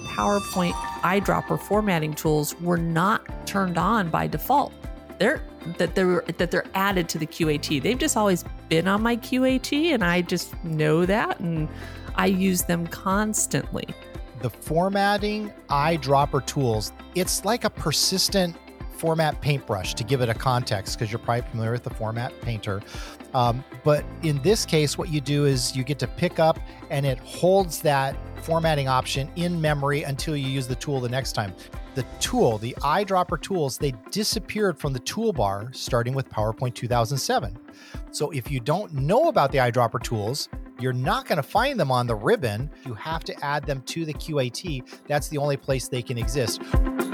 PowerPoint eyedropper formatting tools were not turned on by default. They're added to the QAT. They've just always been on my QAT, and I just know that, and I use them constantly. The formatting eyedropper tools, it's like a persistent format paintbrush, to give it a context, because you're probably familiar with the Format Painter. But in this case, what you do is you get to pick up and it holds that formatting option in memory until you use the tool the next time. The tool, the eyedropper tools, they disappeared from the toolbar starting with PowerPoint 2007. So if you don't know about the eyedropper tools, you're not going to find them on the ribbon. You have to add them to the QAT. That's the only place they can exist.